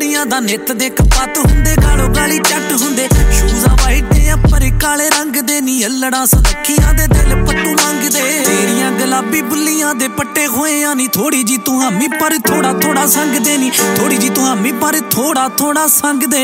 ਗਲੀਆਂ ਦਾ ਨਿੱਤ ਦੇ ਕਪੱਤ ਹੁੰਦੇ, ਗਾਲੋ ਗਾਲੀ ਚੱਟ ਹੁੰਦੇ। ਸ਼ੂਜ਼ਾ ਵਾਈਟ ਆ ਪਰ ਕਾਲੇ ਰੰਗ ਦੇ ਨੀ, ਅਲੜਾਂ ਸੁਲੱਖੀਆਂ ਦੇ ਦਿਲ ਪੱਟੂ ਮੰਗਦੇ। ਤੇਰੀਆਂ ਗੁਲਾਬੀ ਬੁੱਲੀਆਂ ਦੇ ਪੱਟੇ ਹੋਏ ਆ ਨੀ, ਥੋੜੀ ਜੀ ਤੂੰ ਹਾਮੀ ਪਰ ਥੋੜਾ ਥੋੜਾ ਸੰਗਦੇ ਨੀ, ਥੋੜੀ ਜੀ ਤੂੰ ਹਾਮੀ ਪਰ ਥੋੜਾ ਥੋੜਾ ਸੰਗਦੇ।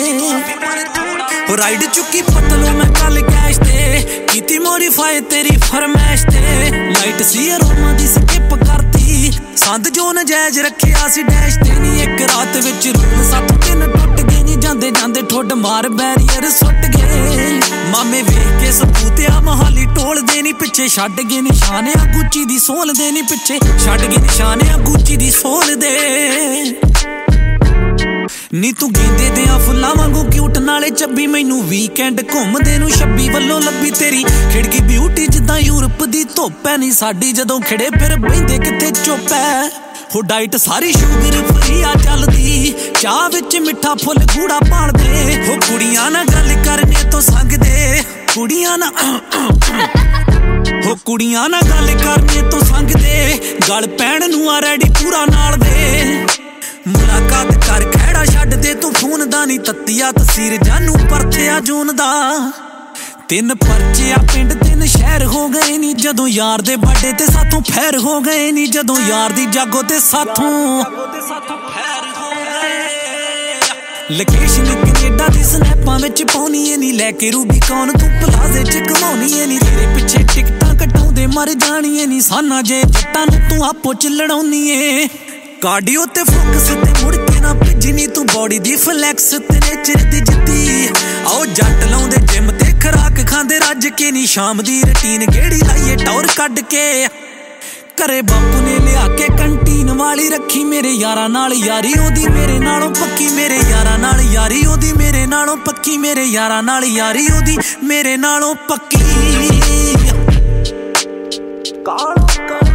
ਰਾਈਡ ਚੁੱਕੀ ਪਤਲੋ ਮੈਂ ਕੱਲ ਕੈਸ਼ ਤੇ, ਕੀਤੀ ਮੋਡੀਫਾਈ ਤੇਰੀ ਫਰਮੈਸ਼ ਤੇ। ਲਾਈਟ ਸੀ ਅਰੋਮਾ ਦੀ ਸਕਿਪ ਕਰਤੀ, ਸੰਦ ਜੋ ਨਜਾਇਜ਼ ਰੱਖਿਆ ਸੀ ਡੈਸ਼ ਤੇ ਨੀ। ਇੱਕ ਰਾਤ ਵਿੱਚ ਰੂਲ 7 ਦਿਨ ਟੁੱਟ ਗਏ ਨੀ, ਜਾਂਦੇ ਜਾਂਦੇ ਠੁੱਡ ਮਾਰ ਬੈਰੀਅਰ ਸੁੱਟ ਗਏ। ਮਾਮੇ ਵੇਖ ਕੇ ਸਬੂਤਿਆ ਮੋਹਾਲੀ ਟੋਲਦੇ ਨੀ, ਪਿੱਛੇ ਛੱਡ ਗਏ ਨਿਸ਼ਾਨਿਆਂ ਗੁੱਚੀ ਦੀ ਸੋਲ ਦੇ ਨੀ, ਪਿੱਛੇ ਛੱਡ ਗਏ ਨਿਸ਼ਾਨਿਆਂ ਗੁੱਚੀ ਦੀ ਸੋਲ ਦੇ। ਨੀ ਤੂੰ ਗੇਂਦੇ ਦਿਆਂ ਫੁੱਲਾਂ ਵਾਂਗੂ ਕਿਊਟ ਨਾਲੇ ਚੱਬੀ, ਮੈਨੂੰ ਵੀਕਐਂਡ ਘੁੰਮਦੇ ਨੂੰ 26 ਵੱਲੋਂ ਲੱਭੀ। ਤੇਰੀ ਖਿੜਕੀ ਬਿਊਟੀ ਜਿੱਦਾਂ ਯੂਰਪ ਦੀ ਧੁੱਪ ਐ ਨੀ, ਸਾਡੀ ਜਦੋਂ ਖਿੜੇ ਫਿਰ ਬਹਿੰਦੇ ਕਿੱਥੇ ਚੁੱਪ ਐ। ਹੋ ਡਾਈਟ ਸਾਰੀ ਸ਼ੂਗਰ ਫਰੀ ਆ ਚੱਲਦੀ, ਚਾਹ ਵਿੱਚ ਮਿੱਠਾ ਫੁੱਲ ਗੂੜਾ ਪਾਲਦੇ। ਹੋ ਕੁੜੀਆਂ ਨਾਲ ਗੱਲ ਕਰਨੇ ਤੋਂ ਸੰਗਦੇ, ਕੁੜੀਆਂ ਨਾਲ ਹੋ ਕੁੜੀਆਂ ਨਾਲ ਗੱਲ ਕਰਨੇ ਤੋਂ ਸੰਗਦੇ। ਗਲ ਪੈਣ ਨੂੰ ਆ ਰੈਡੀ ਪੂਰਾ ਨਾਲ ਦੇ। ਮੁਲਾਕਾਤ ਕਰ ਖਹਿੜਾ ਛੱਡ ਦੇ ਤੂੰ ਫੋਨ ਦਾ ਨੀ, ਤੱਤੀਆ ਤਸੀਰ ਜਾਨੂ ਪਰਥਿਆ ਜੂਨ ਦਾ। 3 ਪਰਚੇ ਆ ਪਿੰਡ 3 ਸ਼ਹਿਰ ਹੋ ਗਏ ਨੀ, ਜਦੋਂ ਯਾਰ ਦੇ ਬਰਥਡੇ ਤੇ ਸਾਥੋਂ ਫੈਰ ਹੋ ਗਏ ਨੀ, ਜਦੋਂ ਯਾਰ ਦੀ ਜਾਗੋ ਤੇ ਸਾਥੋਂ ਫੈਰ ਹੋ ਗਏ। ਲੋਕੇਸ਼ਨ ਕੈਨੇਡਾ ਦੀ ਸਨੈਪਾਂ ਵਿੱਚ ਪਾਉਣੀ ਏ ਨੀ, ਲੈ ਕੇ ਰੂਬੀ ਕੌਣ ਤੂੰ ਪਲਾਜ਼ੇ ਚ ਘਮਾਉਣੀ ਏ ਨੀ। ਤੇਰੇ ਪਿੱਛੇ ਟਿਕਟਾਂ ਕਟਾਉਂਦੇ ਮਰ ਜਾਣੀ ਏ ਨੀ, ਸਾਨਾ ਜੇ ਜੱਟਾਂ ਨੂੰ ਤੂੰ ਆਪੋ ਚ ਲੜਾਉਣੀ ਏ। ਕਾਰਡੀਓ ਤੇ ਫੋਕਸ ਤੇ ਮੁੜ ਕੇ ਨਾ ਭਿੱਜਣੀ ਤੂੰ, ਬੋਡੀ ਦੀ ਫਲੈਕਸ ਤੇ ਨੇਚਰ ਦੀ ਜਿੱਤੀ। ਆਓ ਜੱਟ ਲਾਉਂਦੇ ਜਿਮ ਤੇ ਖਰਾਕ ਖਾਂਦੇ ਰੱਜ ਕੇ ਨੀ, ਸ਼ਾਮ ਦੀ ਰੁਟੀਨ ਗੇੜੀ ਲਾਈਏ ਟੌਰ ਕੱਢ ਕੇ। ਘਰੇ ਬਾਪੂ ਨੇ ਲਿਆ ਕੇ ਕੰਟੀਨ ਵਾਲੀ ਰੱਖੀ, ਮੇਰੇ ਯਾਰਾਂ ਨਾਲ ਯਾਰੀ ਉਹਦੀ ਮੇਰੇ ਨਾਲੋਂ ਪੱਕੀ, ਮੇਰੇ ਯਾਰਾਂ ਨਾਲ ਯਾਰੀ ਉਹਦੀ ਮੇਰੇ ਨਾਲੋਂ ਪੱਕੀ, ਮੇਰੇ ਯਾਰਾਂ ਨਾਲ ਯਾਰੀ ਉਹਦੀ ਮੇਰੇ ਨਾਲੋਂ ਪੱਕੀ। ਕਾਲੋ